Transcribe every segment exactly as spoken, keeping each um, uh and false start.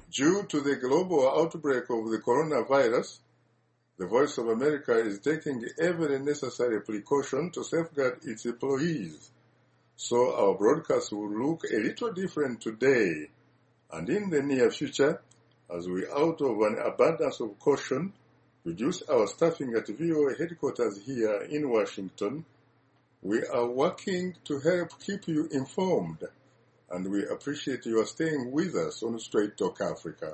Due to the global outbreak of the coronavirus, the Voice of America is taking every necessary precaution to safeguard its employees. So our broadcast will look a little different today and in the near future as we, out of an abundance of caution, reduce our staffing at V O A headquarters here in Washington. We are working to help keep you informed, and we appreciate your staying with us on Straight Talk Africa.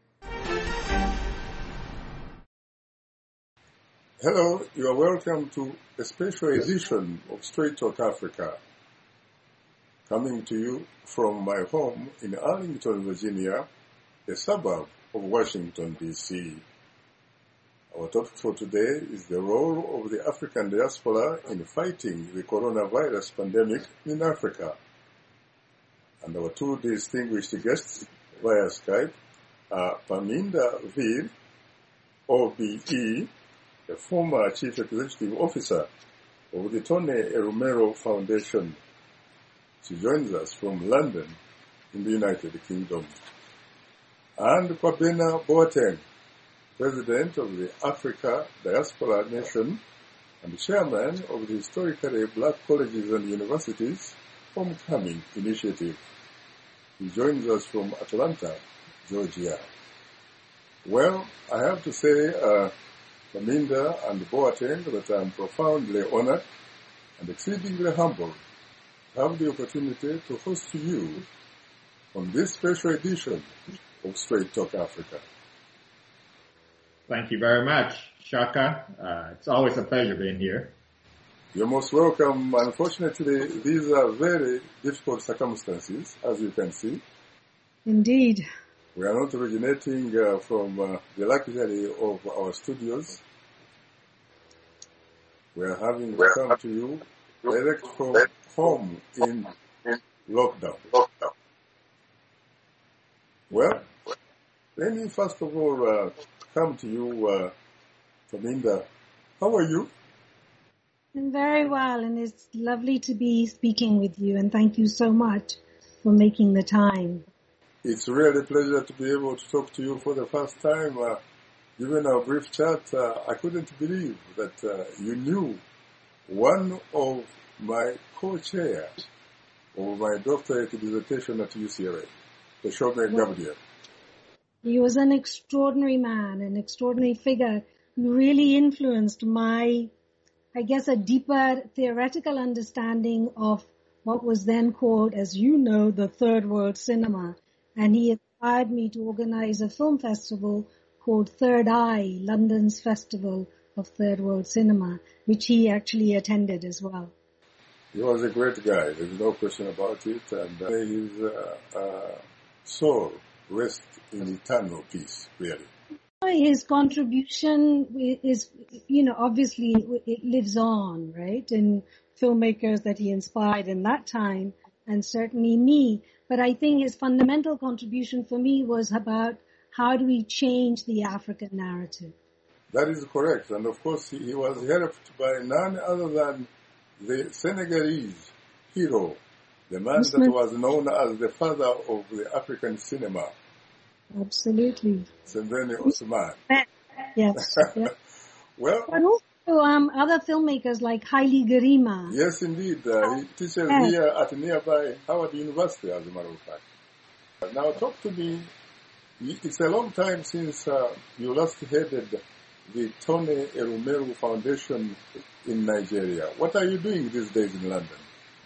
Hello, you are welcome to a special edition of Straight Talk Africa, coming to you from my home in Arlington, Virginia, a suburb of Washington, D C Our topic for today is the role of the African diaspora in fighting the coronavirus pandemic in Africa. And our two distinguished guests via Skype are Parminder Vir, O B E, a former Chief Executive Officer of the Tony Elumelu Foundation. She joins us from London in the United Kingdom. And Kwabena Boateng, President of the Africa Diaspora Nation and Chairman of the Historically Black Colleges and Universities Homecoming Initiative. He joins us from Atlanta, Georgia. Well, I have to say, uh, Parminder and Boateng, that I am profoundly honored and exceedingly humbled to have the opportunity to host you on this special edition of Straight Talk Africa. Thank you very much, Shaka. Uh, it's always a pleasure being here. You're most welcome. Unfortunately, these are very difficult circumstances, as you can see. Indeed. We are not originating uh, from uh, the luxury of our studios. We are having to come to you direct from home in lockdown. Well, let me first of all uh, come to you, uh, Parminder. How are you? I'm very well, and it's lovely to be speaking with you, and thank you so much for making the time. It's really a pleasure to be able to talk to you for the first time. Uh, given our brief chat, uh, I couldn't believe that uh, you knew one of my co-chairs of my doctorate dissertation at U C L A, Shobe Gabriel. He was an extraordinary man, an extraordinary figure who really influenced my, I guess, a deeper theoretical understanding of what was then called, as you know, the Third World Cinema. And he inspired me to organize a film festival called Third Eye, London's Festival of Third World Cinema, which he actually attended as well. He was a great guy, there's no question about it, and uh, his uh, uh, soul rest in eternal peace, really. His contribution is, you know, obviously it lives on, right, in filmmakers that he inspired in that time, and certainly me. But I think his fundamental contribution for me was about how do we change the African narrative. That is correct. And of course, he was helped by none other than the Senegalese hero, the man that was known as the father of the African cinema. Absolutely. Sembene Ousmane. Yes. Yeah. Well, but also um, other filmmakers like Haile Gerima. Yes, indeed. Uh, he teaches yes. here at nearby Howard University, as a matter of fact. Now, talk to me. It's a long time since uh, you last headed the Tony Elumelu Foundation in Nigeria. What are you doing these days in London?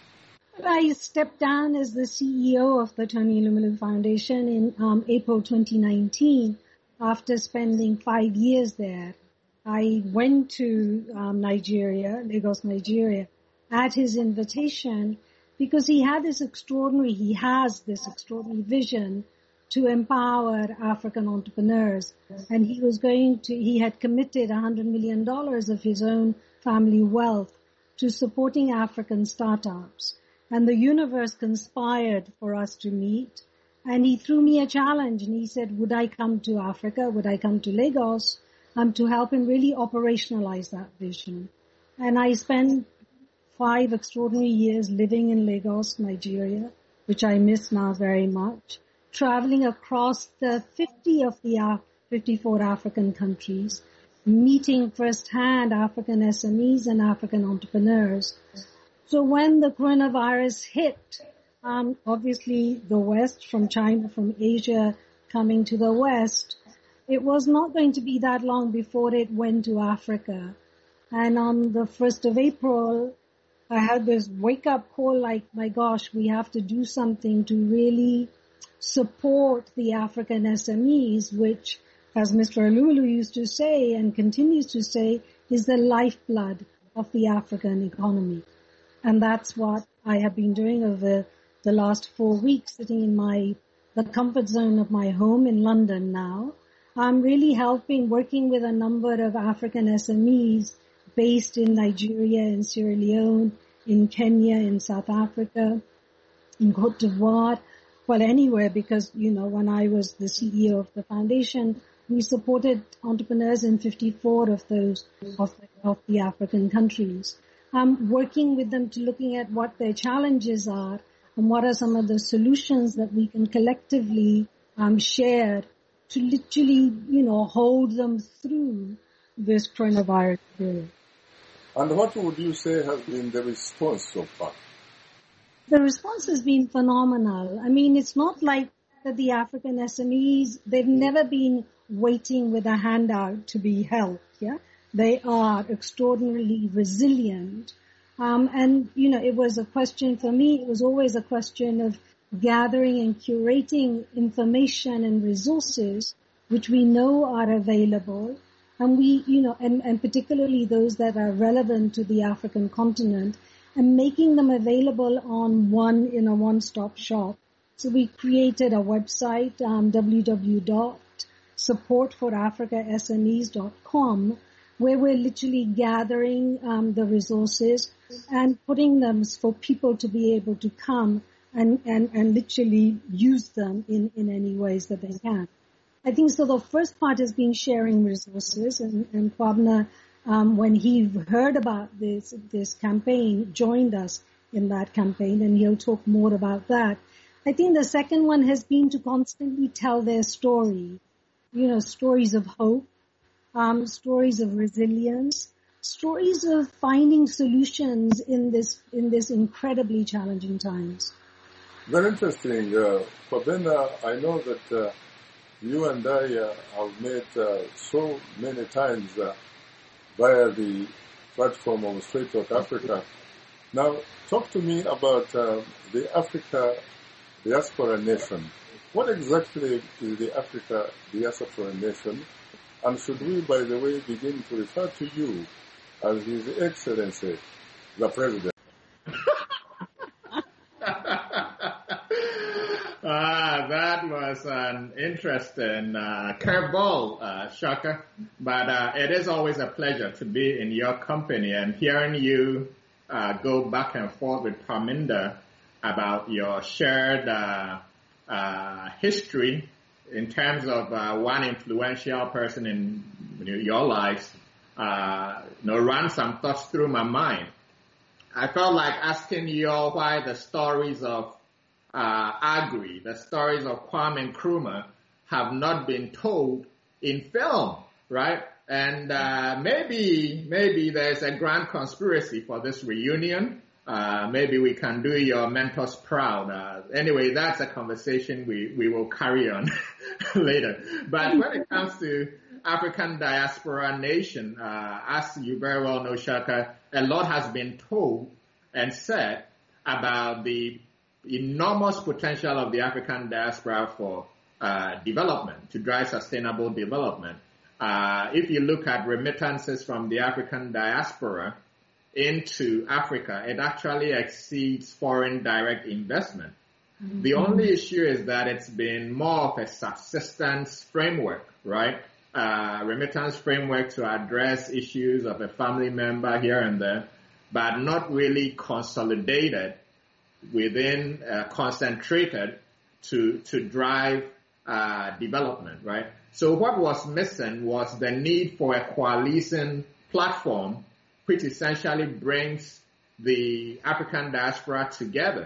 I stepped down as the C E O of the Tony Elumelu Foundation in um, April twenty nineteen after spending five years there. I went to um, Nigeria, Lagos, Nigeria, at his invitation because he had this extraordinary, he has this extraordinary vision to empower African entrepreneurs. And he was going to, he had committed one hundred million dollars of his own family wealth to supporting African startups. And the universe conspired for us to meet. And he threw me a challenge and he said, would I come to Africa? Would I come to Lagos? Um, to help him really operationalize that vision. And I spent five extraordinary years living in Lagos, Nigeria, which I miss now very much. traveling across the fifty of the uh, fifty-four African countries, meeting firsthand African S M Es and African entrepreneurs. So when the coronavirus hit, um, obviously the West, from China, from Asia, coming to the West, it was not going to be that long before it went to Africa. And on the first of April, I had this wake-up call like, my gosh, we have to do something to really support the African S M Es, which, as Mister Alulu used to say and continues to say, is the lifeblood of the African economy. And that's what I have been doing over the last four weeks, sitting in my the comfort zone of my home in London now. I'm really helping, working with a number of African S M Es based in Nigeria, in Sierra Leone, in Kenya, in South Africa, in Cote d'Ivoire, well, anywhere, because, you know, when I was the C E O of the foundation, we supported entrepreneurs in fifty-four of those, of the, of the African countries. I'm working with them to looking at what their challenges are and what are some of the solutions that we can collectively um, share to literally, you know, hold them through this coronavirus period. And what would you say has been the response so far? The response has been phenomenal. I mean, it's not like that the African S M Es, they've never been waiting with a handout to be helped, yeah? They are extraordinarily resilient. Um, and, you know, it was a question for me, it was always a question of gathering and curating information and resources which we know are available. And we, you know, and, and particularly those that are relevant to the African continent, and making them available on one, in a one-stop shop. So we created a website, um, w w w dot support for africa s m es dot com, where we're literally gathering um, the resources and putting them for people to be able to come and, and, and literally use them in, in any ways that they can. I think so the first part has been sharing resources, and, and Kwabena, um, when he heard about this, this campaign, joined us in that campaign, and he'll talk more about that. I think the second one has been to constantly tell their story, you know, stories of hope, um, stories of resilience, stories of finding solutions in this, in this incredibly challenging times. Very interesting. Uh, Kwabena, I know that uh, you and I uh, have met uh, so many times uh, via the platform of Straight Talk Africa. Now, talk to me about uh, the Africa Diaspora Nation. What exactly is the Africa Diaspora Nation? And should we, by the way, begin to refer to you as His Excellency, the President? Ah, that was an interesting uh, curveball, uh, Shaka. But uh, it is always a pleasure to be in your company and hearing you uh, go back and forth with Parminder about your shared uh, uh, history in terms of uh, one influential person in your lives. Uh, you know, ran some thoughts through my mind. I felt like asking you all why the stories of uh, Agri, the stories of Kwame Nkrumah have not been told in film, right? And uh, maybe, maybe there's a grand conspiracy for this reunion. Uh, maybe we can do your mentors proud. Uh, anyway, that's a conversation we, we will carry on later. But when it comes to African Diaspora Nation, uh, as you very well know, Shaka, a lot has been told and said about the enormous potential of the African diaspora for uh, development, to drive sustainable development. Uh, if you look at remittances from the African diaspora into Africa, it actually exceeds foreign direct investment. Mm-hmm. The only issue is that it's been more of a subsistence framework, right? Uh, remittance framework to address issues of a family member here and there, but not really consolidated within, uh, concentrated to, to drive, uh, development, right? So what was missing was the need for a coalition platform which essentially brings the African diaspora together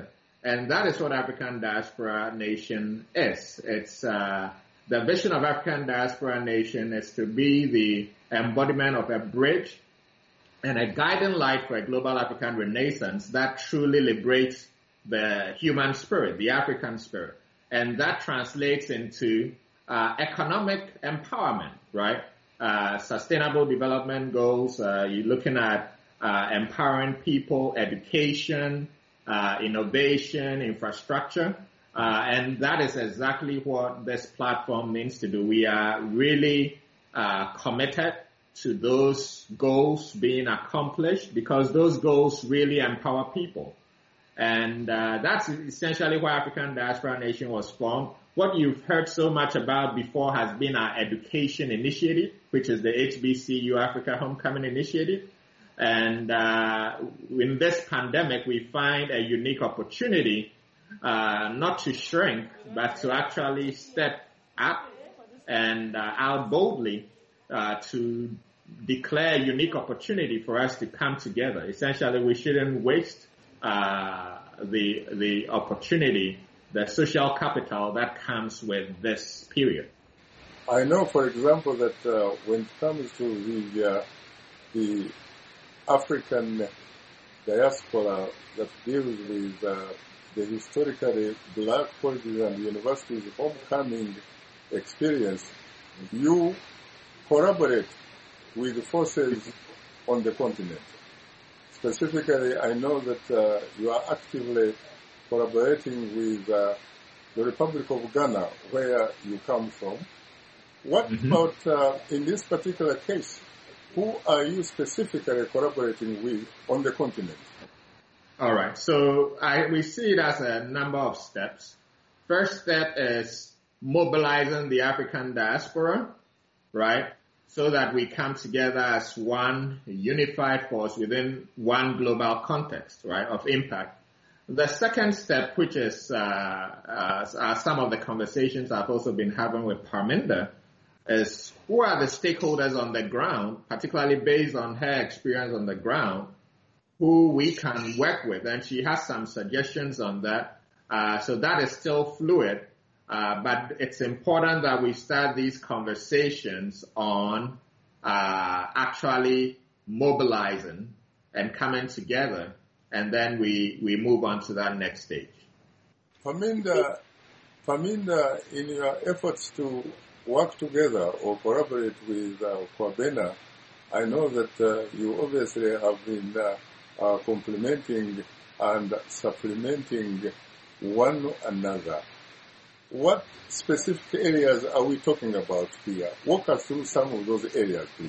And that is what African Diaspora Nation is. It's uh, the vision of African Diaspora Nation is to be the embodiment of a bridge and a guiding light for a global African renaissance that truly liberates the human spirit, the African spirit. And that translates into uh, economic empowerment, right? Uh, sustainable development goals, uh, you're looking at uh, empowering people, education, uh, innovation, infrastructure. Uh, and that is exactly what this platform means to do. We are really uh, committed to those goals being accomplished because those goals really empower people. And uh, that's essentially why African Diaspora Nation was formed. What you've heard so much about before has been our education initiative, which is the H B C U Africa Homecoming Initiative. And uh, in this pandemic, we find a unique opportunity uh, not to shrink, but to actually step up and uh, out boldly uh, to declare a unique opportunity for us to come together. Essentially, we shouldn't waste uh, the the opportunity, the social capital that comes with this period. I know, for example, that uh, when it comes to the uh, the African diaspora that deals with uh, the historically black colleges and universities homecoming experience, you collaborate with forces on the continent. Specifically, I know that uh, you are actively collaborating with uh, the Republic of Ghana, where you come from. What mm-hmm. about, uh, in this particular case, who are you specifically collaborating with on the continent? All right. So I, we see it as a number of steps. First step is mobilizing the African diaspora, right? So that we come together as one unified force within one global context, right, of impact. The second step, which is uh, uh, are some of the conversations I've also been having with Parminder, is who are the stakeholders on the ground, particularly based on her experience on the ground, who we can work with. And she has some suggestions on that. Uh, so that is still fluid. Uh, but it's important that we start these conversations on uh, actually mobilizing and coming together, and then we, we move on to that next stage. Parminder, Parminder, in your efforts to work together or collaborate with uh, Kwabena, I know that uh, you obviously have been uh, uh, complementing and supplementing one another. What specific areas are we talking about here? Walk us through some of those areas, please.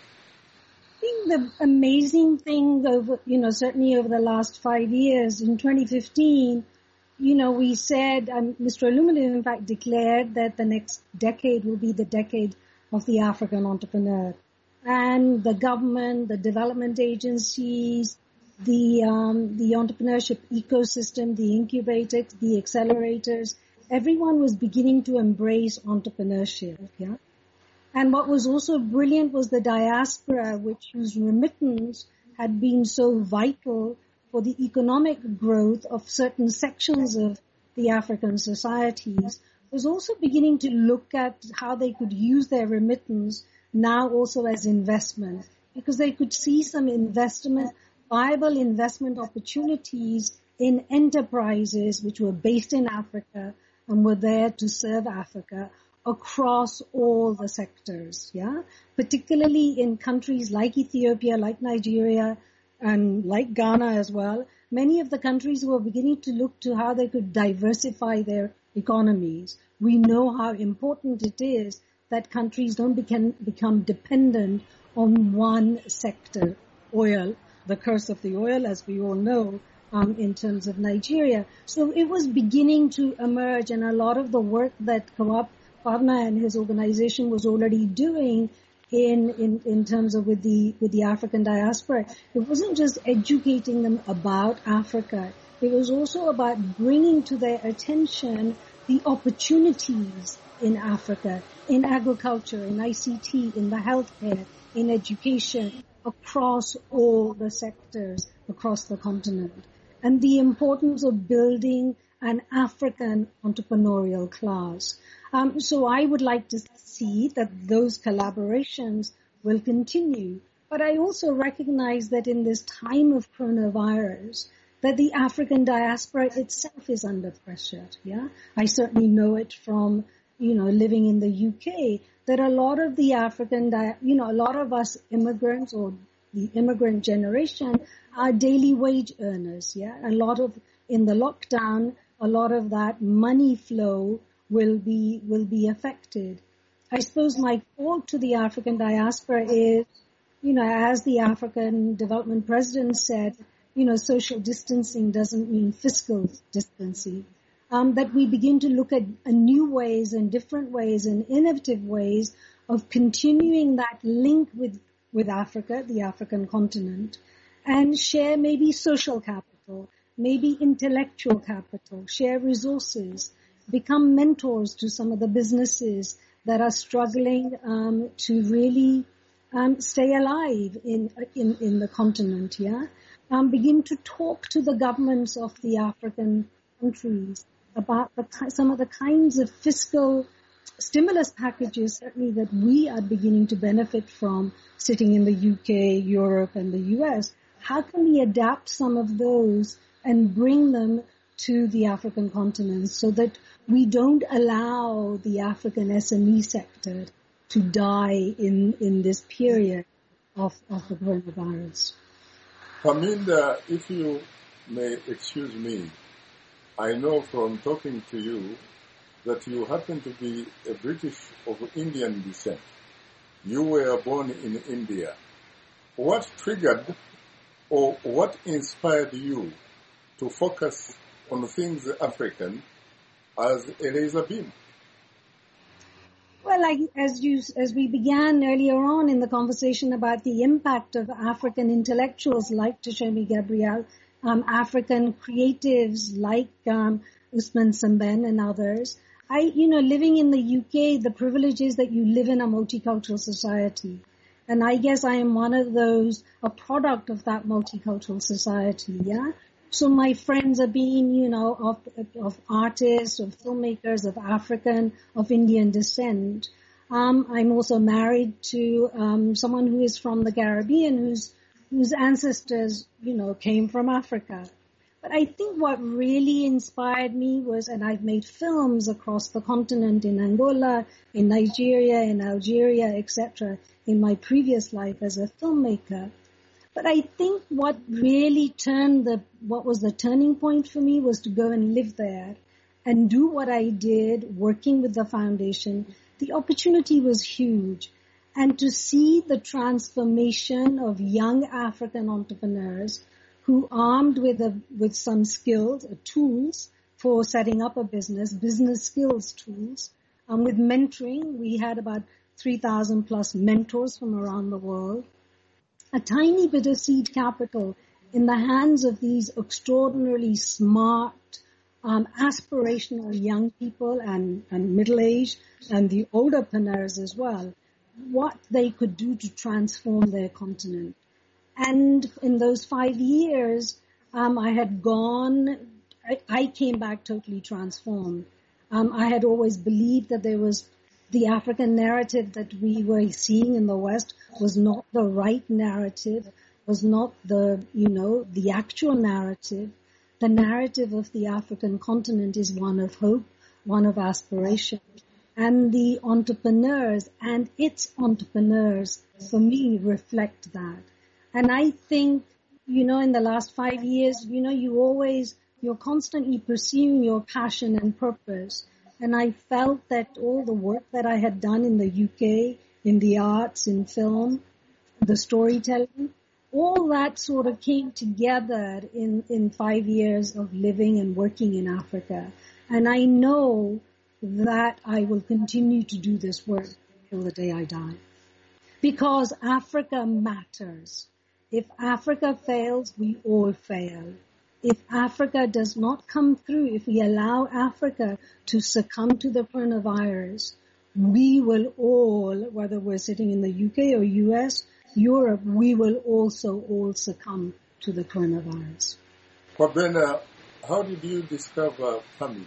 I think the amazing thing over, you know, certainly over the last five years, in twenty fifteen, you know, we said, um, Mister Olumide in fact declared that the next decade will be the decade of the African entrepreneur. And the government, the development agencies, the, um, the entrepreneurship ecosystem, the incubators, the accelerators, everyone was beginning to embrace entrepreneurship, yeah. And what was also brilliant was the diaspora, which whose remittance had been so vital for the economic growth of certain sections of the African societies, was also beginning to look at how they could use their remittance now also as investment, because they could see some investment, viable investment opportunities in enterprises which were based in Africa and were there to serve Africa across all the sectors, yeah? Particularly in countries like Ethiopia, like Nigeria, and like Ghana as well. Many of the countries were beginning to look to how they could diversify their economies. We know how important it is that countries don't become, become dependent on one sector, oil, the curse of the oil, as we all know, Um, in terms of Nigeria. So it was beginning to emerge, and a lot of the work that Kawab Padma and his organization was already doing in, in, in terms of with the, with the African diaspora, it wasn't just educating them about Africa. It was also about bringing to their attention the opportunities in Africa, in agriculture, in I C T, in the healthcare, in education, across all the sectors, across the continent. and the importance of building an African entrepreneurial class. Um, so I would like to see that those collaborations will continue. But I also recognize that in this time of coronavirus, that the African diaspora itself is under pressure. Yeah, I certainly know it from, you know, living in the U K, that a lot of the African, di- you know, a lot of us immigrants or the immigrant generation are daily wage earners. Yeah, a lot of, in the lockdown, a lot of that money flow will be, will be affected. I suppose my call to the African diaspora is, you know, as the African Development President said, you know, social distancing doesn't mean fiscal distancing. Um, that we begin to look at uh, new ways and different ways and innovative ways of continuing that link with, with Africa, the African continent, and share maybe social capital, maybe intellectual capital, share resources, become mentors to some of the businesses that are struggling um, to really um, stay alive in, in in the continent. Yeah, um, begin to talk to the governments of the African countries about the, some of the kinds of fiscal stimulus packages certainly that we are beginning to benefit from sitting in the U K, Europe, and the U S. How can we adapt some of those and bring them to the African continent so that we don't allow the African S M E sector to die in, in this period of, of the coronavirus? Parminder, if you may excuse me, I know from talking to you that you happen to be a British of Indian descent. You were born in India. What triggered or what inspired you to focus on things African as a laser beam? Well, like, as you, as we began earlier on in the conversation about the impact of African intellectuals like Tshumi Gabriel, um, African creatives like um, Usman Semben and others, I, you know, living in the U K, the privilege is that you live in a multicultural society. And I guess I am one of those, a product of that multicultural society, yeah? So my friends are being, you know, of, of artists, of filmmakers, of African, of Indian descent. Um, I'm also married to um, someone who is from the Caribbean, whose whose ancestors, you know, came from Africa. But I think what really inspired me was, and I've made films across the continent in Angola, in Nigeria, in Algeria, et cetera, in my previous life as a filmmaker. But I think what really turned the, what was the turning point for me was to go and live there and do what I did working with the foundation. The opportunity was huge. And to see the transformation of young African entrepreneurs who, armed with a, with some skills, uh, tools for setting up a business, business skills tools, um, with mentoring, we had about three thousand plus mentors from around the world. A tiny bit of seed capital in the hands of these extraordinarily smart, um, aspirational young people and, and middle-aged and the older entrepreneurs as well, what they could do to transform their continent. And in those five years, um, I had gone, I, I came back totally transformed. Um, I had always believed that there was the African narrative that we were seeing in the West was not the right narrative, was not the, you know, the actual narrative. The narrative of the African continent is one of hope, one of aspiration. And the entrepreneurs and its entrepreneurs, for me, reflect that. And I think, you know, in the last five years, you know, you always, you're constantly pursuing your passion and purpose. And I felt that all the work that I had done in the U K, in the arts, in film, the storytelling, all that sort of came together in, in five years of living and working in Africa. And I know that I will continue to do this work till the day I die. Because Africa matters. If Africa fails, we all fail. If Africa does not come through, if we allow Africa to succumb to the coronavirus, we will all, whether we're sitting in the U K or U S, Europe, we will also all succumb to the coronavirus. Kwabena, how did you discover farming?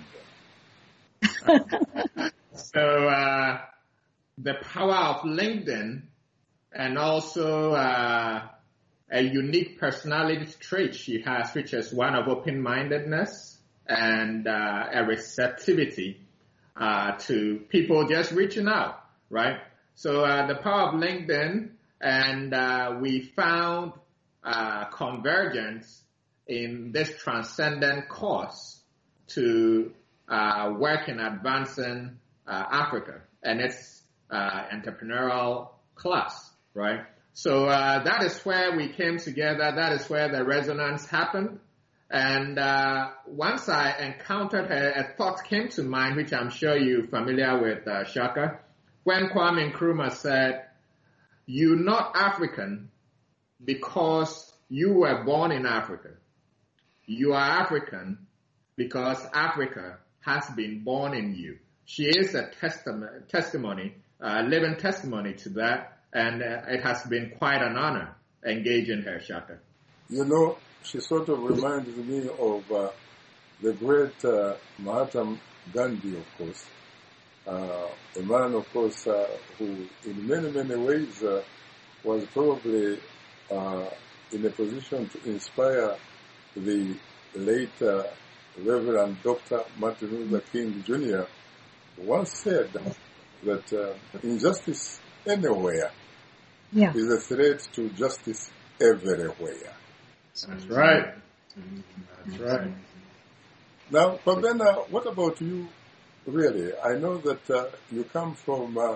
So uh, the power of LinkedIn and also uh, a unique personality trait she has, which is one of open-mindedness and uh, a receptivity uh, to people just reaching out, right? So uh, the power of LinkedIn, and uh, we found uh, convergence in this transcendent cause to uh, work in advancing uh, Africa and its uh, entrepreneurial class, right? So uh, that is where we came together. That is where the resonance happened. And uh, once I encountered her, a thought came to mind, which I'm sure you're familiar with, uh, Shaka, when Kwame Nkrumah said, "You're not African because you were born in Africa. You are African because Africa has been born in you." She is a testament, testimony, uh, living testimony to that, and uh, it has been quite an honor engaging her, Shaka. You know, she sort of reminds me of uh, the great uh, Mahatma Gandhi, of course, uh, a man, of course, uh, who in many, many ways uh, was probably uh, in a position to inspire the late uh, Reverend Doctor Martin Luther King Junior once said that uh, injustice anywhere Yeah. is a threat to justice everywhere. That's right. That's right. Now, Kwabena, what about you, really? I know that uh, you come from uh,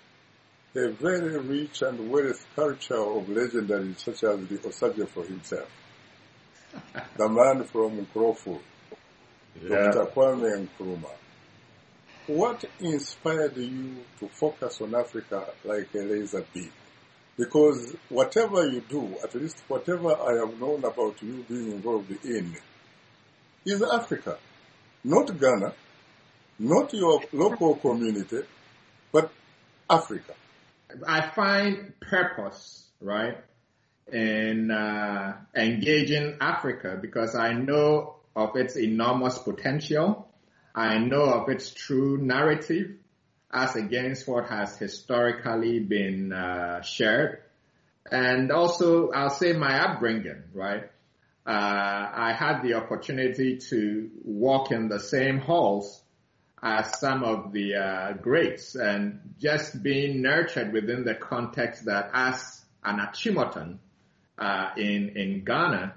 a very rich and wealthy culture of legendaries such as the Osagyefo himself, the man from Nkroful, Yeah. Doctor Kwame Nkrumah. What inspired you to focus on Africa like a laser beam? Because whatever you do, at least whatever I have known about you being involved in, is Africa. Not Ghana, not your local community, but Africa. I find purpose, right, in uh, engaging Africa because I know of its enormous potential. I know of its true narrative as against what has historically been uh, shared. And also, I'll say my upbringing, right? Uh, I had the opportunity to walk in the same halls as some of the uh, greats and just being nurtured within the context that as an Achimota uh, in, in Ghana,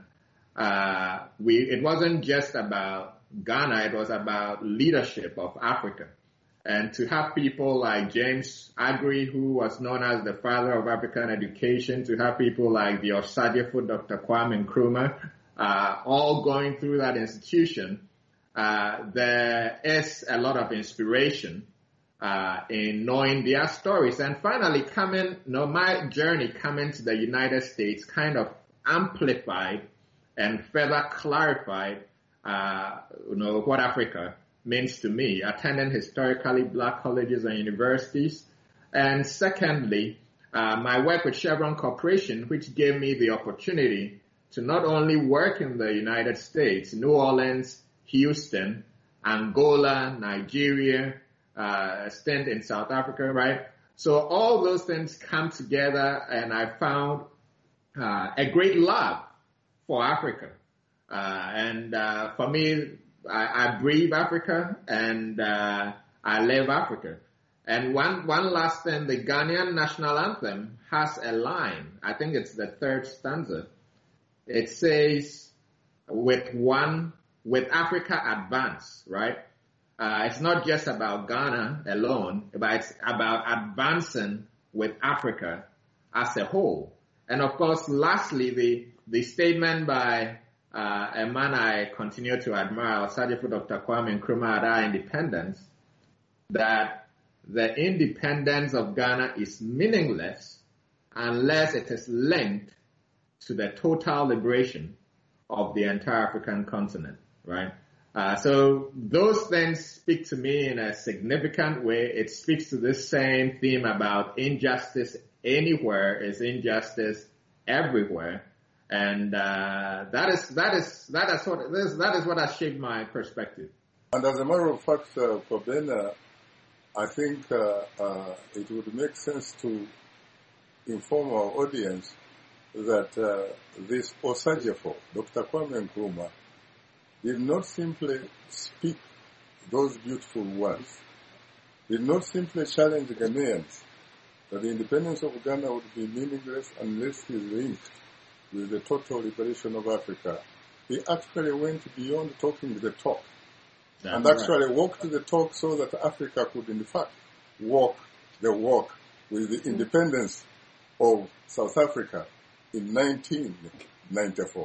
uh, we, it wasn't just about Ghana, it was about leadership of Africa. And to have people like James Agri, who was known as the father of African education, to have people like the Osagyefo Doctor Kwame Nkrumah, uh, all going through that institution, uh, there is a lot of inspiration uh, in knowing their stories. And finally, coming, you know, my journey coming to the United States kind of amplified and further clarified Uh, you know, what Africa means to me, attending historically black colleges and universities. And secondly, uh, my work with Chevron Corporation, which gave me the opportunity to not only work in the United States, New Orleans, Houston, Angola, Nigeria, uh, a stint in South Africa, right? So all those things come together, and I found uh, a great love for Africa. Uh, and uh, for me, I, I breathe Africa, and uh, I live Africa. And one one last thing, the Ghanaian national anthem has a line. I think it's the third stanza. It says, "With one, with Africa advance," right? Uh, it's not just about Ghana alone, but it's about advancing with Africa as a whole. And of course, lastly, the the statement by Uh, a man I continue to admire, Osagyefo Doctor Kwame Nkrumah, at our independence, that the independence of Ghana is meaningless unless it is linked to the total liberation of the entire African continent, right? Uh, so those things speak to me in a significant way. It speaks to this same theme about injustice anywhere is injustice everywhere. And uh, that is that is that is what this, that is what has shaped my perspective. And as a matter of fact, uh, Kobena, I think uh, uh, it would make sense to inform our audience that uh, this Osajefo, Doctor Kwame Nkrumah, did not simply speak those beautiful words, did not simply challenge Ghanaians that the independence of Ghana would be meaningless unless it is linked with the total liberation of Africa. He actually went beyond talking the talk That's and actually right. walked the talk so that Africa could in fact walk the walk with the independence of South Africa in nineteen ninety-four.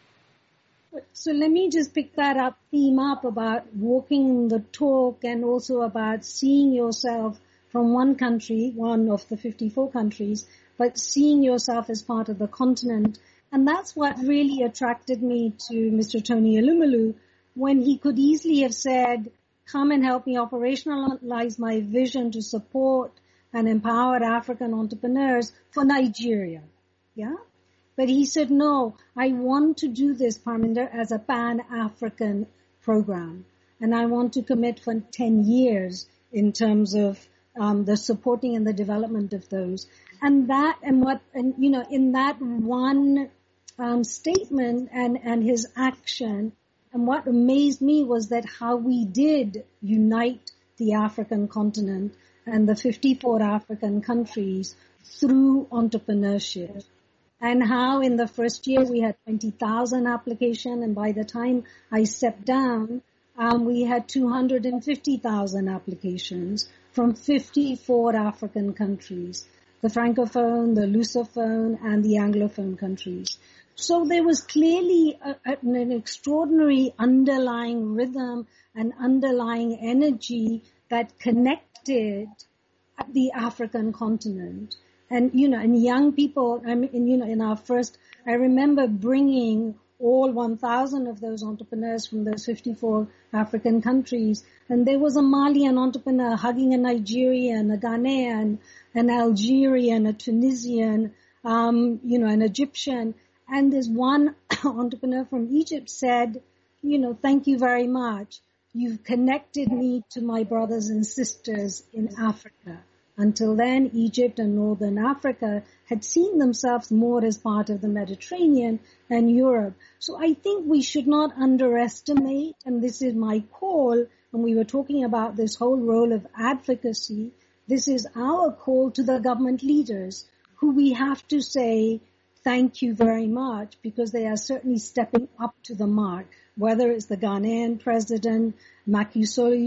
So let me just pick that up, theme up about walking the talk and also about seeing yourself from one country, one of the fifty-four countries, but seeing yourself as part of the continent. And that's what really attracted me to Mister Tony Elumelu when he could easily have said, come and help me operationalize my vision to support and empower African entrepreneurs for Nigeria. Yeah? But he said, no, I want to do this, Parminder, as a Pan-African program. And I want to commit for ten years in terms of um, the supporting and the development of those. And that, and what, and you know, in that one um, statement and, and his action, and what amazed me was that how we did unite the African continent and the fifty-four African countries through entrepreneurship. And how in the first year we had twenty thousand applications, and by the time I stepped down, um, we had two hundred fifty thousand applications from fifty-four African countries, the Francophone, the Lusophone, and the Anglophone countries. So there was clearly a, a, an extraordinary underlying rhythm and underlying energy that connected the African continent. And, you know, and young people, I mean, you know, in our first, I remember bringing all one thousand of those entrepreneurs from those fifty-four African countries. And there was a Malian entrepreneur hugging a Nigerian, a Ghanaian, an Algerian, a Tunisian, um, you know, an Egyptian. And this one entrepreneur from Egypt said, you know, thank you very much. You've connected me to my brothers and sisters in Africa. Until then, Egypt and Northern Africa had seen themselves more as part of the Mediterranean and Europe. So I think we should not underestimate, and this is my call, when we were talking about this whole role of advocacy, this is our call to the government leaders, who we have to say thank you very much, because they are certainly stepping up to the mark, whether it's the Ghanaian president, Macky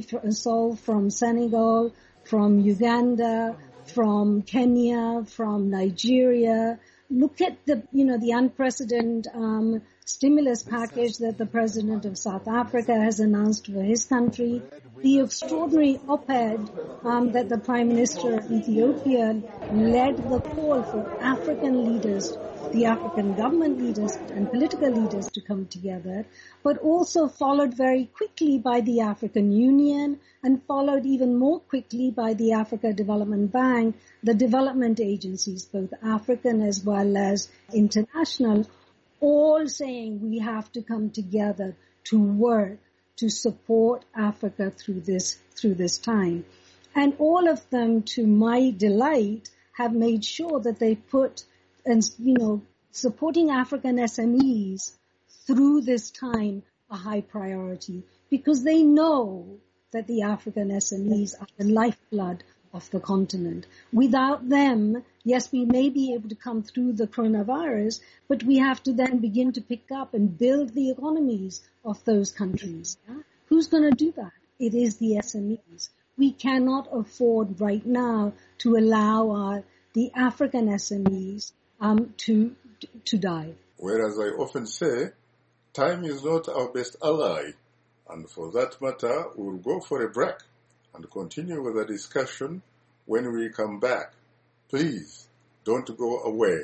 Sall from Senegal, from Uganda, from Kenya, from Nigeria. Look at the, you know, the unprecedented um, stimulus package that the president of South Africa has announced for his country. The extraordinary op-ed um, that the Prime Minister of Ethiopia led the call for African leaders, the African government leaders and political leaders to come together, but also followed very quickly by the African Union and followed even more quickly by the Africa Development Bank, the development agencies, both African as well as international, all saying we have to come together to work to support Africa through this, through this time. And all of them, to my delight, have made sure that they put, and you know, supporting African S M Es through this time a high priority, because they know that the African S M Es are the lifeblood of the continent. Without them, yes, we may be able to come through the coronavirus, but we have to then begin to pick up and build the economies of those countries. Yeah? Who's going to do that? It is the S M Es. We cannot afford right now to allow our, the African S M Es um, to to die. Whereas I often say, time is not our best ally. And for that matter, we'll go for a break and continue with the discussion when we come back. Please, don't go away.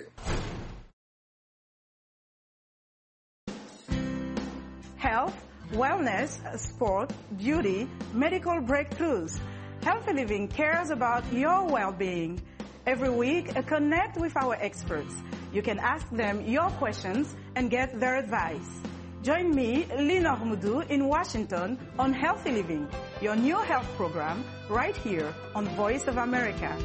Health, wellness, sport, beauty, medical breakthroughs. Healthy Living cares about your well-being. Every week, connect with our experts. You can ask them your questions and get their advice. Join me, Lina Hormoudou, in Washington on Healthy Living, your new health program, right here on Voice of America.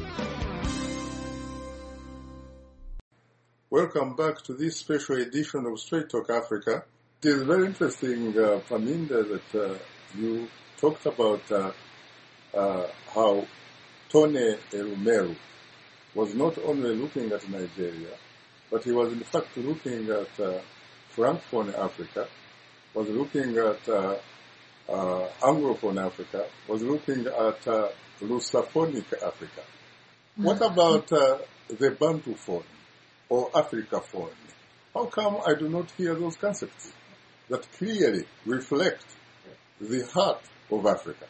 Welcome back to this special edition of Straight Talk Africa. It is very interesting, uh, Paminda, that uh, you talked about uh, uh, how Tony Elumelu was not only looking at Nigeria, but he was in fact looking at uh, Francophone Africa, was looking at uh, uh, Anglophone Africa, was looking at uh, Lusophonic Africa. Mm-hmm. What about uh, the Bantuphone or Africaphone? How come I do not hear those concepts that clearly reflect the heart of Africa?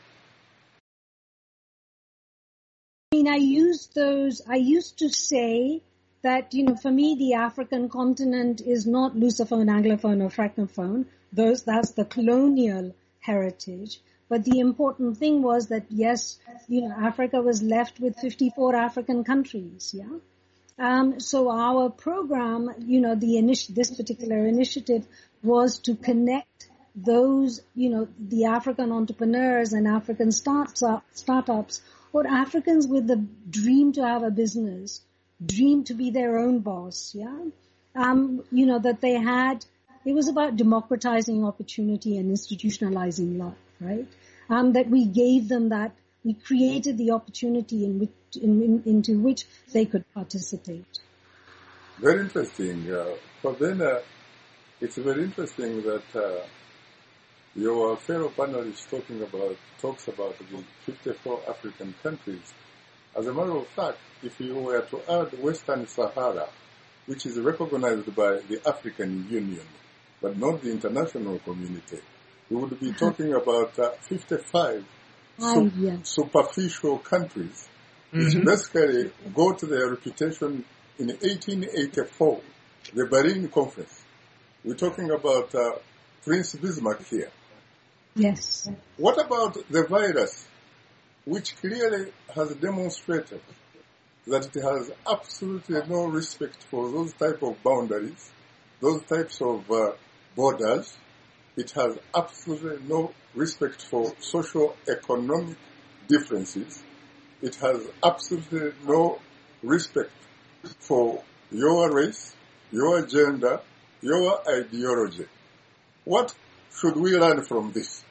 I mean, I used those, I used to say that, you know, for me, the African continent is not Lusophone, Anglophone, or Francophone. Those, that's the colonial heritage. But the important thing was that, yes, you know, Africa was left with fifty-four African countries, yeah? Um, so our program, you know, the initi- this particular initiative was to connect those, you know, the African entrepreneurs and African start- startups or Africans with the dream to have a business, dream to be their own boss, yeah? Um, you know, that they had, it was about democratizing opportunity and institutionalizing love, right? Um, that we gave them that, we created the opportunity in which, in, in, into which they could participate. Very interesting. Uh, but then uh, it's very interesting that uh, your fellow panelist talking about talks about the fifty-four African countries. As a matter of fact, if you were to add Western Sahara, which is recognized by the African Union, but not the international community, we would be talking about uh, fifty-five Oh, su- yeah. superficial countries, which Mm-hmm. basically got their reputation in eighteen eighty-four, the Berlin Conference. We're talking about uh, Prince Bismarck here. Yes. What about the virus, which clearly has demonstrated that it has absolutely no respect for those type of boundaries, those types of uh, borders. It has absolutely no respect for socio-economic differences. It has absolutely no respect for your race, your gender, your ideology. What should we learn from this?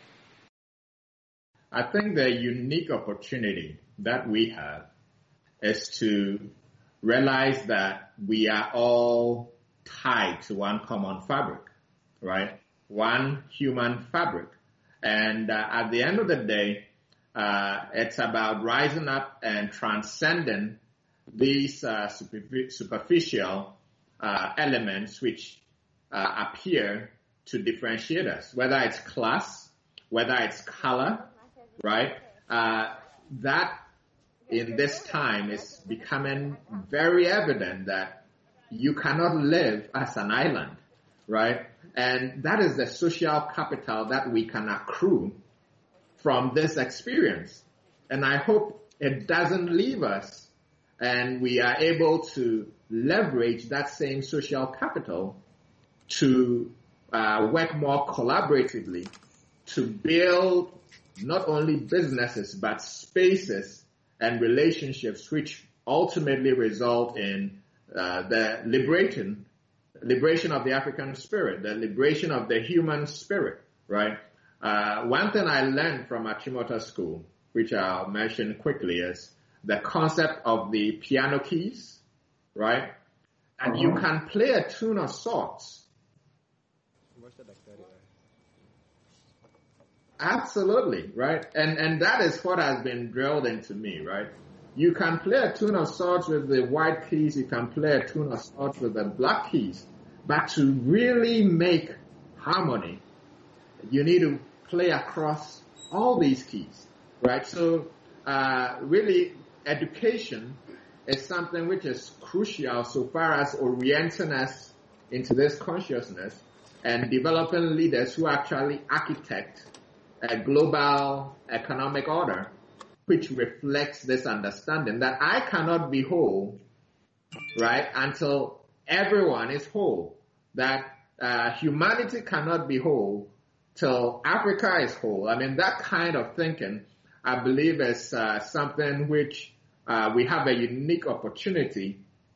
I think the unique opportunity that we have is to realize that we are all tied to one common fabric, right? One human fabric. And uh, at the end of the day, uh, it's about rising up and transcending these uh, superfi- superficial uh, elements which uh, appear to differentiate us, whether it's class, whether it's color, right? Uh, that in this time is becoming very evident that you cannot live as an island, right? And that is the social capital that we can accrue from this experience. And I hope it doesn't leave us and we are able to leverage that same social capital to uh, work more collaboratively to build not only businesses but spaces and relationships which ultimately result in uh, the liberating liberation of the African spirit, the liberation of the human spirit, right? Uh, one thing I learned from Achimota School, which I'll mention quickly, is the concept of the piano keys, right? And uh-huh. you can play a tune of sorts. Absolutely, right? And and that is what has been drilled into me, right? You can play a tune of sorts with the white keys, you can play a tune of sorts with the black keys, but to really make harmony, you need to play across all these keys, right? So uh, really, education is something which is crucial so far as orienting us into this consciousness and developing leaders who actually architect a global economic order which reflects this understanding that I cannot be whole, right, until everyone is whole. That uh, humanity cannot be whole till Africa is whole. I mean, that kind of thinking, I believe, is uh, something which uh, we have a unique opportunity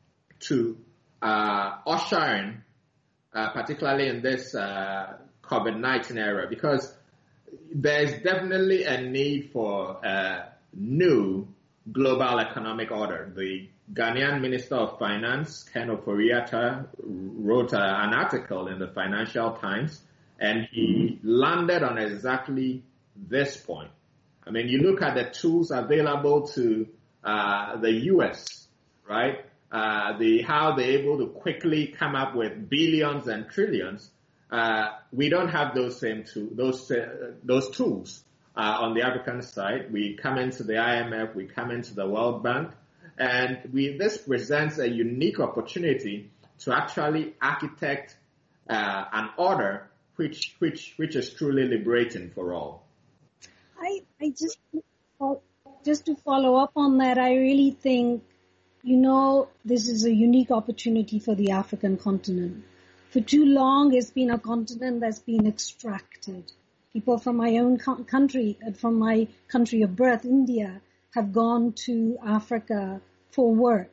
to uh, usher in, uh, particularly in this uh, COVID nineteen era, because there's definitely a need for a new global economic order. The Ghanaian Minister of Finance, Ken Ofori-Atta, wrote uh, an article in the Financial Times, and he landed on exactly this point. I mean, you look at the tools available to uh, the U S, right? Uh, the how they're able to quickly come up with billions and trillions. Uh, we don't have those same tool, those uh, those tools uh, on the African side. We come into the I M F, we come into the World Bank, and we this presents a unique opportunity to actually architect uh, an order which which which is truly liberating for all. I I just just to follow up on that, I really think, you know, this is a unique opportunity for the African continent. For too long, it's been a continent that's been extracted. People from my own country, from my country of birth, India, have gone to Africa for work,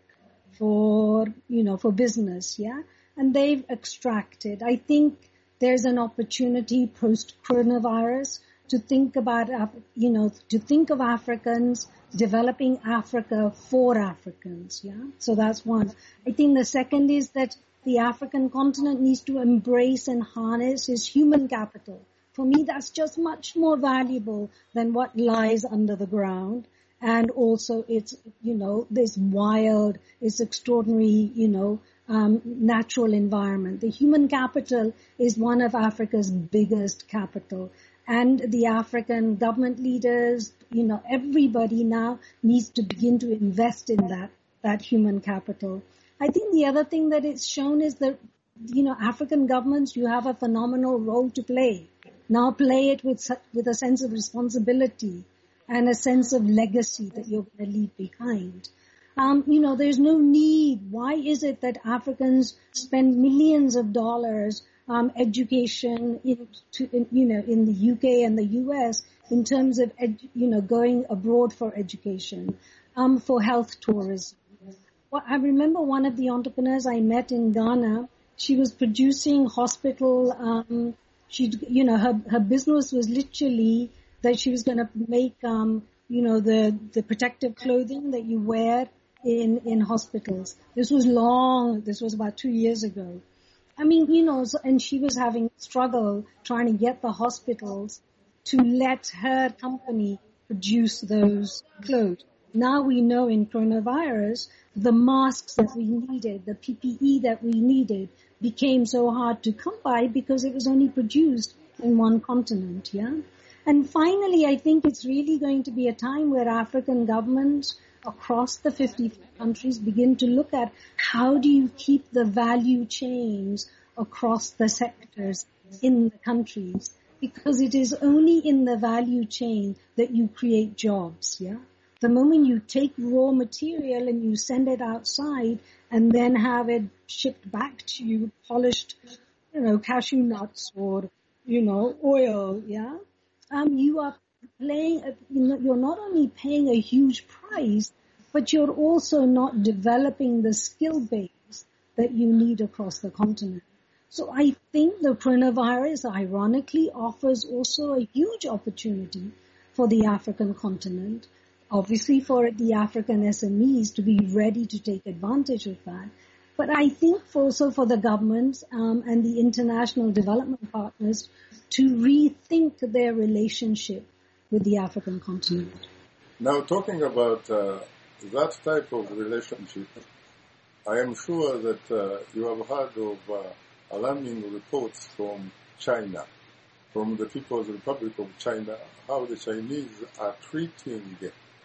for, you know, for business, yeah? And they've extracted. I think there's an opportunity post-coronavirus to think about, you know, to think of Africans developing Africa for Africans, yeah? So that's one. I think the second is that the African continent needs to embrace and harness its human capital. For me, that's just much more valuable than what lies under the ground. And also it's, you know, this wild, this extraordinary, you know, um, natural environment. The human capital is one of Africa's biggest capital. And the African government leaders, you know, everybody now needs to begin to invest in that, that human capital. I think the other thing that it's shown is that, you know, African governments, you have a phenomenal role to play. Now play it with with a sense of responsibility and a sense of legacy that you're going to leave behind. Um, you know, there's no need. Why is it that Africans spend millions of dollars um, education in, to, in, you know, in the U K and the U S in terms of, edu- you know, going abroad for education, um, for health tourism? Well, I remember one of the entrepreneurs I met in Ghana. She was producing hospital. Um, she, you know, her her business was literally that she was going to make, um, you know, the the protective clothing that you wear in in hospitals. This was long. This was about two years ago. I mean, you know, so, and she was having struggle trying to get the hospitals to let her company produce those clothes. Now we know in coronavirus, the masks that we needed, the P P E that we needed became so hard to come by because it was only produced in one continent, yeah? And finally, I think it's really going to be a time where African governments across the fifty countries begin to look at how do you keep the value chains across the sectors in the countries, because it is only in the value chain that you create jobs, yeah? The moment you take raw material and you send it outside and then have it shipped back to you, polished, you know, cashew nuts or, you know, oil, yeah, um, you are playing, a, you know, you're not only paying a huge price, but you're also not developing the skill base that you need across the continent. So I think the coronavirus, ironically, offers also a huge opportunity for the African continent. Obviously for the African S M Es to be ready to take advantage of that. But I think also for the governments um, and the international development partners to rethink their relationship with the African continent. Now, talking about uh, that type of relationship, I am sure that uh, you have heard of uh, alarming reports from China, from the People's Republic of China, how the Chinese are treating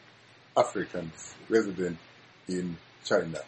Africans resident in China.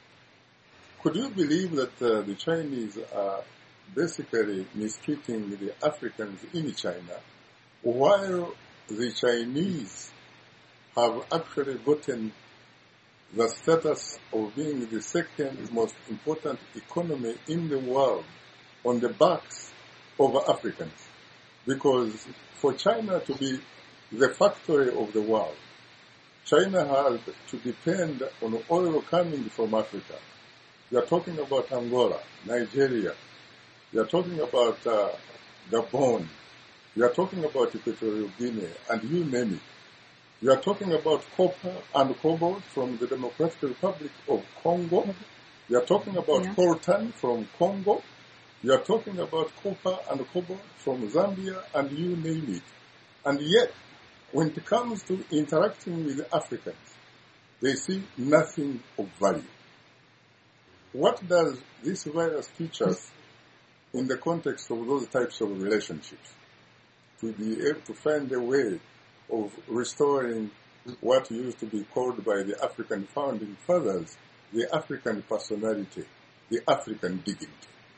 Could you believe that uh, the Chinese are basically mistreating the Africans in China, while the Chinese have actually gotten the status of being the second most important economy in the world on the backs of Africans. Because for China to be the factory of the world, China has to depend on oil coming from Africa. You are talking about Angola, Nigeria. You are talking about uh, Gabon. You are talking about Equatorial Guinea, and you name it. You are talking about copper and cobalt from the Democratic Republic of Congo. You are talking about yeah. coltan from Congo. You are talking about copper and cobalt from Zambia, and you name it. And yet, when it comes to interacting with Africans, they see nothing of value. What does this virus teach us in the context of those types of relationships? To be able to find a way of restoring what used to be called by the African founding fathers the African personality, the African dignity.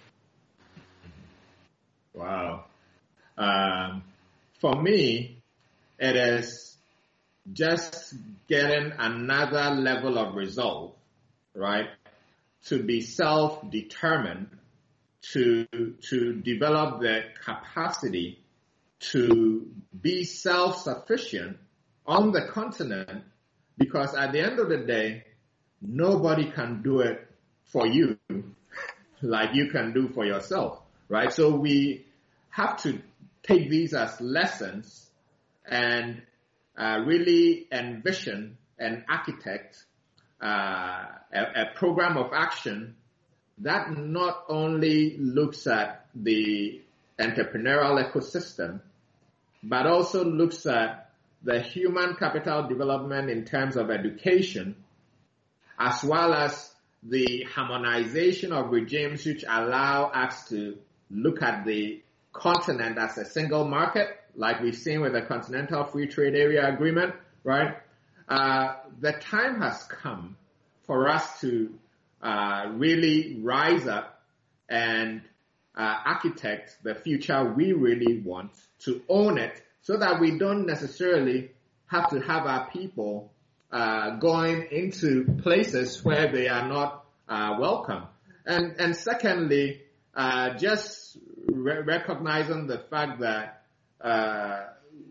Wow. Um, for me, it is just getting another level of resolve, right? To be self-determined, to, to develop the capacity to be self-sufficient on the continent, because at the end of the day, nobody can do it for you like you can do for yourself, right? So we have to take these as lessons and uh, really envision and architect uh, a, a program of action that not only looks at the entrepreneurial ecosystem, but also looks at the human capital development in terms of education, as well as the harmonization of regimes which allow us to look at the continent as a single market, like we've seen with the Continental Free Trade Area Agreement, right? Uh, the time has come for us to uh, really rise up and uh, architect the future we really want, to own it, so that we don't necessarily have to have our people uh, going into places where they are not uh, welcome. And, and secondly, uh, just re- recognizing the fact that uh,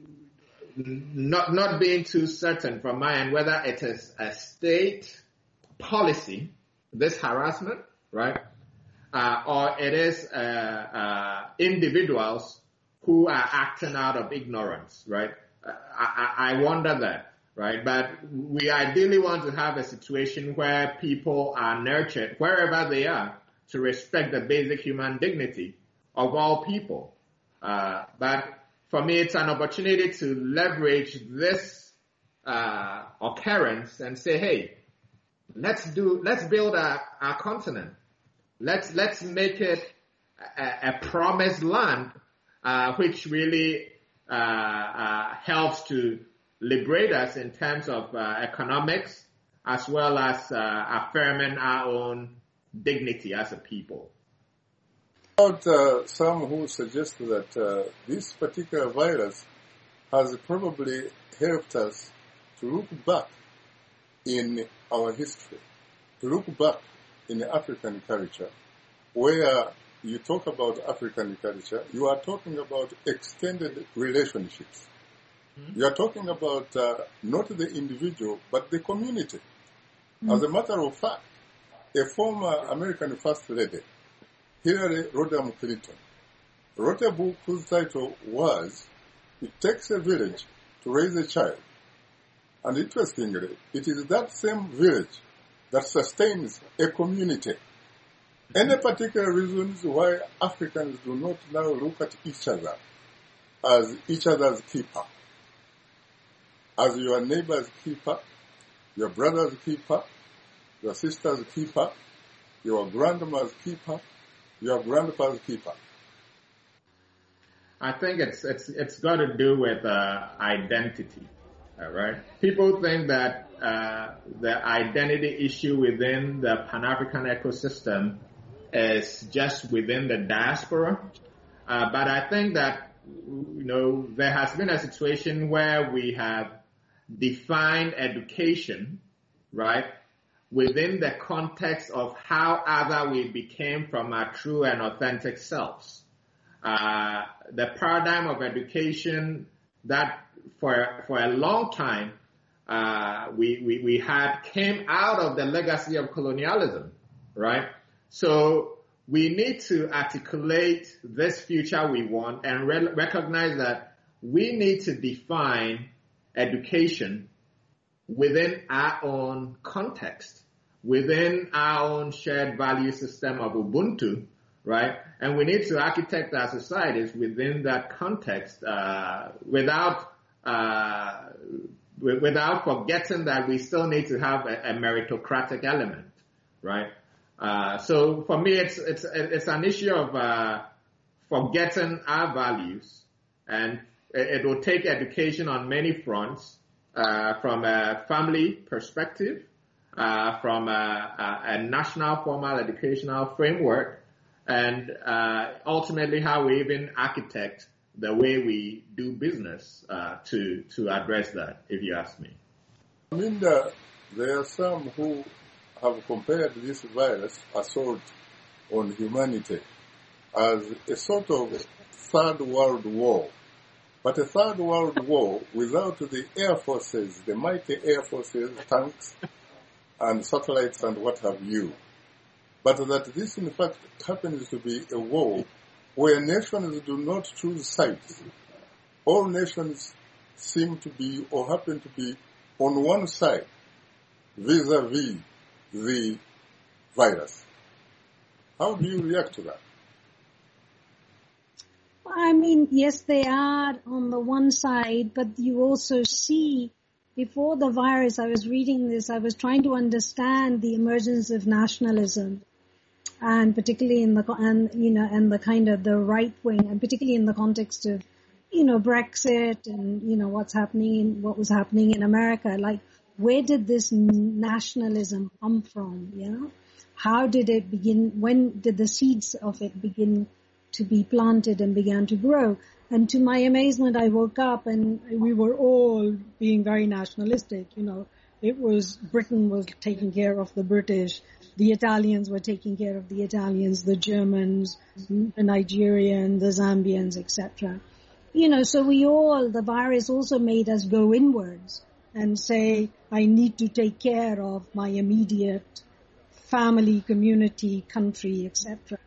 not not being too certain from my end whether it is a state policy, this harassment, right, uh, or it is uh, uh, individuals who are acting out of ignorance, right? Uh, I, I wonder that, right? But we ideally want to have a situation where people are nurtured wherever they are to respect the basic human dignity of all people. Uh, but for me, it's an opportunity to leverage this uh, occurrence and say, hey, let's do, let's build our, our continent. Let's let's make it a, a promised land, uh, which really uh, uh, helps to liberate us in terms of uh, economics, as well as uh, affirming our own dignity as a people. About uh, some who suggest that uh, this particular virus has probably helped us to look back in our history, to look back in African culture, where you talk about African culture, you are talking about extended relationships. Mm-hmm. You are talking about uh, not the individual, but the community. Mm-hmm. As a matter of fact, a former American First Lady, Hillary Rodham Clinton, wrote a book whose title was, It Takes a Village to Raise a Child. And interestingly, it is that same village that sustains a community. Any particular reasons why Africans do not now look at each other as each other's keeper, as your neighbor's keeper, your brother's keeper, your sister's keeper, your grandma's keeper, your grandpa's keeper? I think it's it's it's got to do with uh, identity. All right. People think that uh, the identity issue within the Pan-African ecosystem is just within the diaspora. Uh, but I think that, you know, there has been a situation where we have define education, right, within the context of how other we became from our true and authentic selves. Uh, the paradigm of education that for for a long time uh, we, we we had came out of the legacy of colonialism, right? So we need to articulate this future we want and re- recognize that we need to define education within our own context, within our own shared value system of Ubuntu, right? And we need to architect our societies within that context, uh, without, uh, without forgetting that we still need to have a, a meritocratic element, right? Uh, so for me, it's, it's, it's an issue of, uh, forgetting our values, and it, it will take education on many fronts, uh, from a family perspective, uh, from a, a, a national formal educational framework, and uh, ultimately how we even architect the way we do business uh, to to address that, if you ask me. I mean, uh, there are some who have compared this virus assault on humanity as a sort of third world war. But a third world war without the air forces, the mighty air forces, tanks, and satellites and what have you. But that this, in fact, happens to be a war where nations do not choose sides. All nations seem to be or happen to be on one side vis-a-vis the virus. How do you react to that? I mean, yes, they are on the one side, but you also see before the virus, I was reading this, I was trying to understand the emergence of nationalism. And particularly in the, and, you know, and the kind of the right wing, and particularly in the context of, you know, Brexit and, you know, what's happening in, what was happening in America. Like, where did this nationalism come from? You know, how did it begin? When did the seeds of it begin to be planted and began to grow? And to my amazement, I woke up and we were all being very nationalistic, you know. It was, Britain was taking care of the British, the Italians were taking care of the Italians, the Germans, the Nigerians, the Zambians, et cetera. You know, so we all, the virus also made us go inwards and say, I need to take care of my immediate family, community, country, et cetera.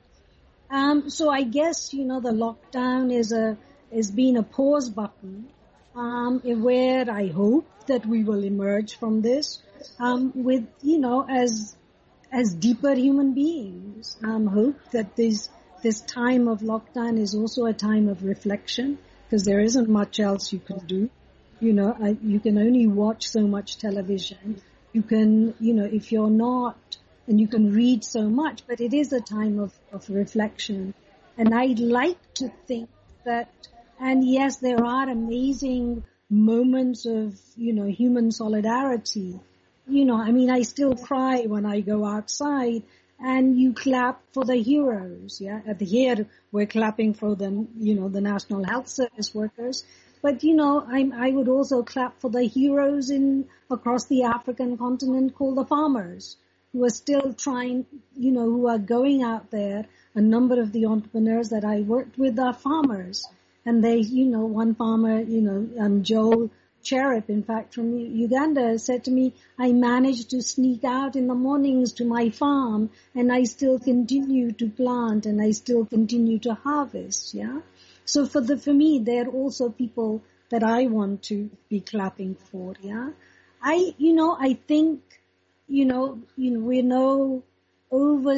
Um, so I guess, you know, the lockdown is a, is being a pause button, um, where I hope that we will emerge from this, um, with, you know, as, as deeper human beings. Um, hope that this, this time of lockdown is also a time of reflection, because there isn't much else you can do. You know, I, you can only watch so much television. You can, you know, if you're not, and you can read so much, but it is a time of, of reflection. And I'd like to think that, and yes, there are amazing moments of, you know, human solidarity. You know, I mean, I still cry when I go outside and you clap for the heroes, yeah. At here, we're clapping for the, you know, the National Health Service workers. But, you know, I, I would also clap for the heroes in, across the African continent called the farmers, who are still trying, you know, who are going out there. A number of the entrepreneurs that I worked with are farmers. And they, you know, one farmer, you know, um, Joel Cherub, in fact, from Uganda, said to me, I managed to sneak out in the mornings to my farm and I still continue to plant and I still continue to harvest, yeah? So for the, for me, they're also people that I want to be clapping for, yeah? I, you know, I think, you know, you know, we know over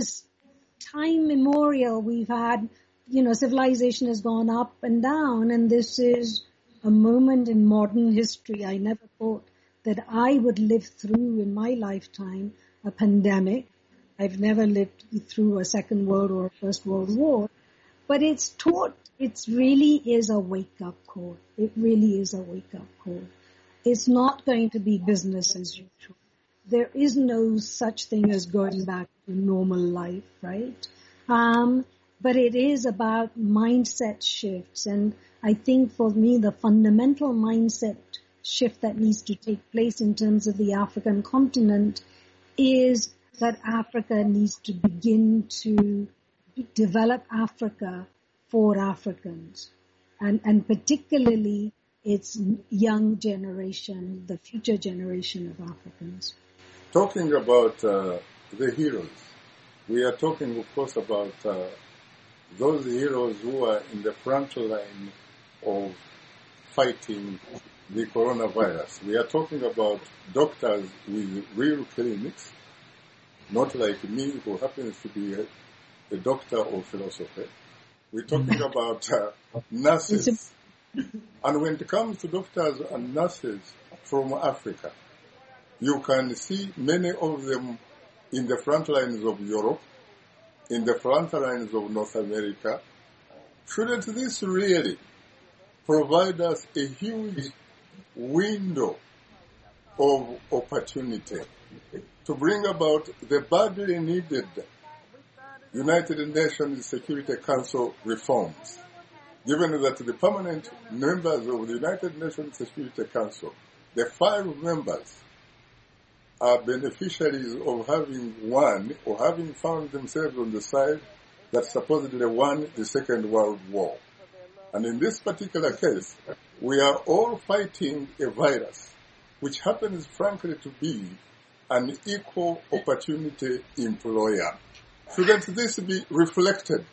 time immemorial we've had, you know, civilization has gone up and down, and this is a moment in modern history. I never thought that I would live through in my lifetime a pandemic. I've never lived through a Second World or a First World War, but it's taught, it really is a wake-up call. It really is a wake-up call. It's not going to be business as usual. There is no such thing as going back to normal life, right? Um, but it is about mindset shifts. And I think for me, the fundamental mindset shift that needs to take place in terms of the African continent is that Africa needs to begin to develop Africa for Africans, and, and particularly its young generation, the future generation of Africans. Talking about uh, the heroes, we are talking, of course, about uh, those heroes who are in the front line of fighting the coronavirus. We are talking about doctors with real clinics, not like me, who happens to be a, a doctor of philosophy. We're talking about uh, nurses. And when it comes to doctors and nurses from Africa, you can see many of them in the front lines of Europe, in the front lines of North America. Shouldn't this really provide us a huge window of opportunity to bring about the badly needed United Nations Security Council reforms, given that the permanent members of the United Nations Security Council, the five members, are beneficiaries of having won or having found themselves on the side that supposedly won the Second World War. And in this particular case, we are all fighting a virus which happens, frankly, to be an equal opportunity employer. Shouldn't this be reflected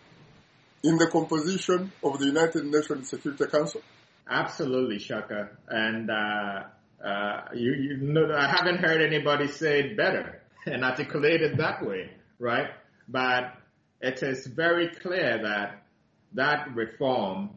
in the composition of the United Nations Security Council? Absolutely, Shaka. And uh, uh, you, you know, I haven't heard anybody say it better and articulate it that way, right? But it is very clear that that reform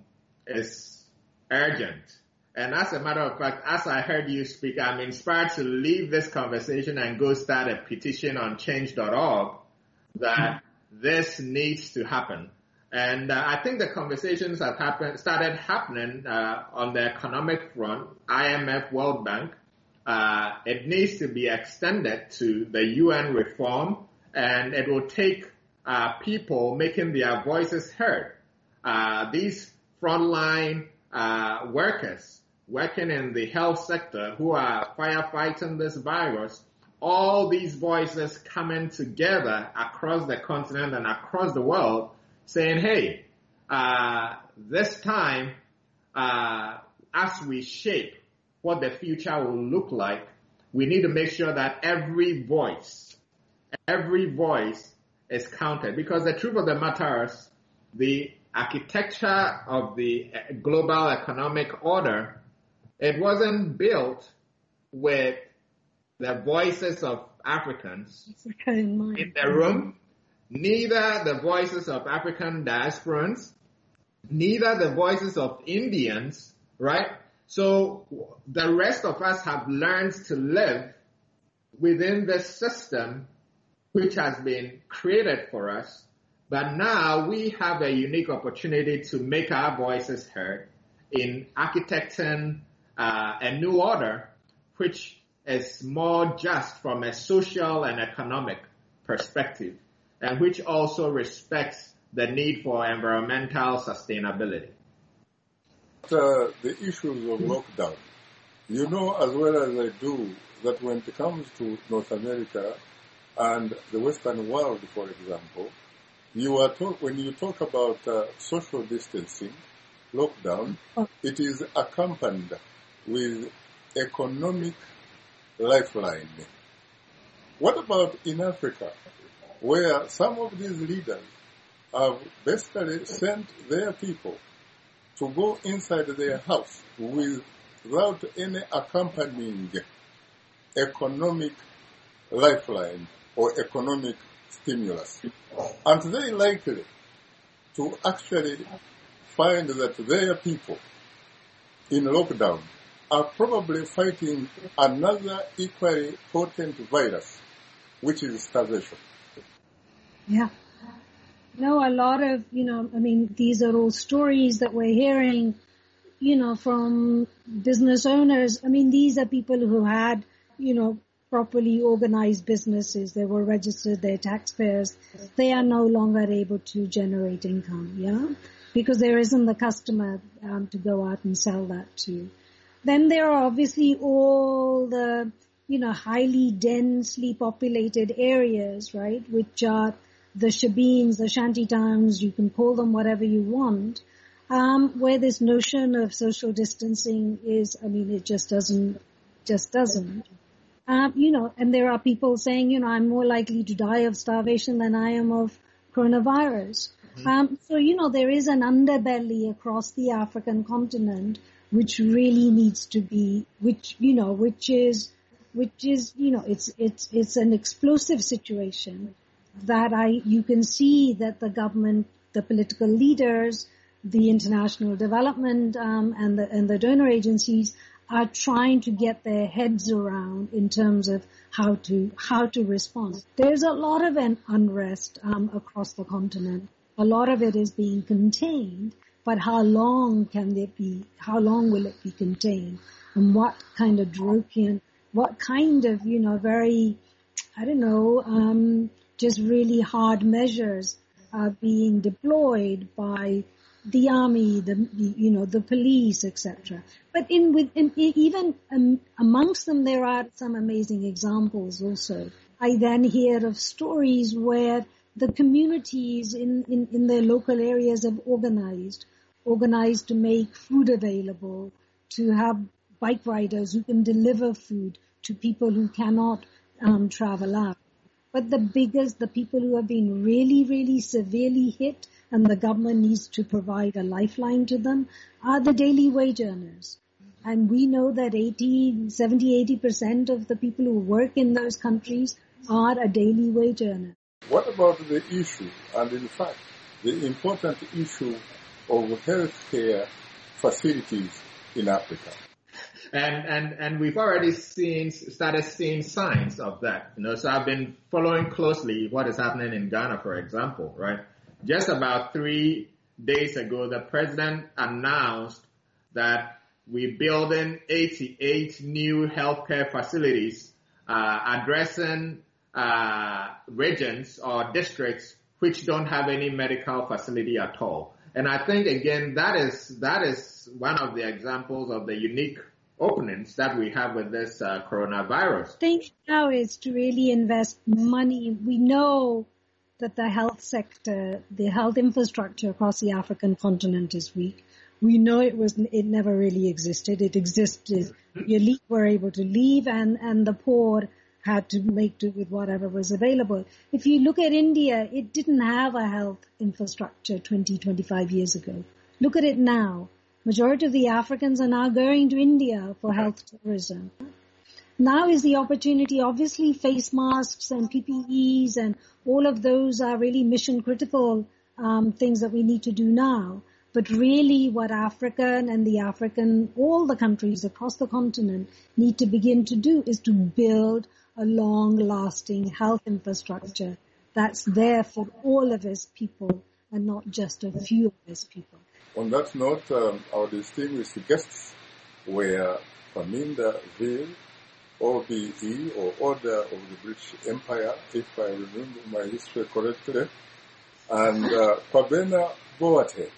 is urgent. And as a matter of fact, as I heard you speak, I'm inspired to leave this conversation and go start a petition on change dot org that this needs to happen. And uh, I think the conversations have happened, started happening uh, on the economic front, I M F, World Bank. Uh, it needs to be extended to the U N reform, and it will take uh, people making their voices heard. Uh, these frontline uh, workers working in the health sector who are firefighting this virus, all these voices coming together across the continent and across the world saying, hey, uh, this time, uh, as we shape what the future will look like, we need to make sure that every voice, every voice is counted. Because the truth of the matter is, the architecture of the global economic order, it wasn't built with the voices of Africans in the room, neither the voices of African diasporans, neither the voices of Indians, right? So the rest of us have learned to live within this system which has been created for us. But now we have a unique opportunity to make our voices heard in architecting uh, a new order which is more just from a social and economic perspective, and which also respects the need for environmental sustainability. Uh, the issues of lockdown. You know as well as I do that when it comes to North America and the Western world, for example, you are talk, when you talk about uh, social distancing, lockdown, it is accompanied with economic lifeline. What about in Africa, where some of these leaders have basically sent their people to go inside their house without any accompanying economic lifeline or economic stimulus? Aren't they likely to actually find that their people in lockdown are probably fighting another equally potent virus, which is starvation? Yeah. No, a lot of, you know, I mean, these are all stories that we're hearing, you know, from business owners. I mean, these are people who had, you know, properly organized businesses. They were registered, they're taxpayers. They are no longer able to generate income, yeah, because there isn't the customer um, to go out and sell that to. Then there are obviously all the, you know, highly densely populated areas, right, which are the shebeens, the shanty towns, you can call them whatever you want, um, where this notion of social distancing is, I mean, it just doesn't, just doesn't. Um, you know, and there are people saying, you know, I'm more likely to die of starvation than I am of coronavirus. Mm-hmm. Um, so, you know, there is an underbelly across the African continent which really needs to be, which, you know, which is, which is, you know, it's, it's, it's an explosive situation that I, you can see that the government, the political leaders, the international development, um, and the, and the donor agencies are trying to get their heads around in terms of how to, how to respond. There's a lot of an unrest, um, across the continent. A lot of it is being contained. But how long can it be, how long will it be contained? And what kind of draconian, what kind of, you know, very, I don't know, um, just really hard measures are being deployed by the army, the, you know, the police, et cetera. But in, with, in, even um, amongst them, there are some amazing examples also. I then hear of stories where the communities in, in, in their local areas have organized, organized to make food available, to have bike riders who can deliver food to people who cannot um, travel out. But the biggest, the people who have been really, really severely hit and the government needs to provide a lifeline to them are the daily wage earners. And we know that eighty, seventy, eighty percent of the people who work in those countries are a daily wage earner. What about the issue, and in fact, the important issue of healthcare facilities in Africa? And, and, and we've already seen, started seeing signs of that. You know, so I've been following closely what is happening in Ghana, for example, right? Just about three days ago, the president announced that we're building eighty-eight new healthcare facilities, uh, addressing, uh, regions or districts which don't have any medical facility at all. And I think, again, that is, that is one of the examples of the unique openings that we have with this uh, coronavirus. I think now is to really invest money. We know that the health sector, the health infrastructure across the African continent is weak. We know it was, it never really existed. It existed. The elite were able to leave and, and the poor had to make do with whatever was available. If you look at India, it didn't have a health infrastructure twenty, twenty-five years ago. Look at it now. Majority of the Africans are now going to India for health tourism. Now is the opportunity. Obviously, face masks and P P Es and all of those are really mission critical um, things that we need to do now. But really what Africa and the African, all the countries across the continent need to begin to do is to build a long-lasting health infrastructure that's there for all of us people and not just a few of us people. On that note, um, our distinguished guests were Faminda Veil, O B E, or Order of the British Empire, if I remember my history correctly, and uh, Kwabena Boateng.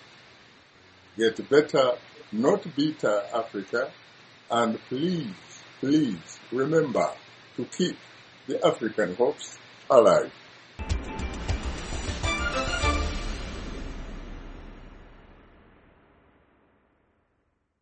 Get better, not bitter, Africa, and please, please remember to keep the African hopes alive.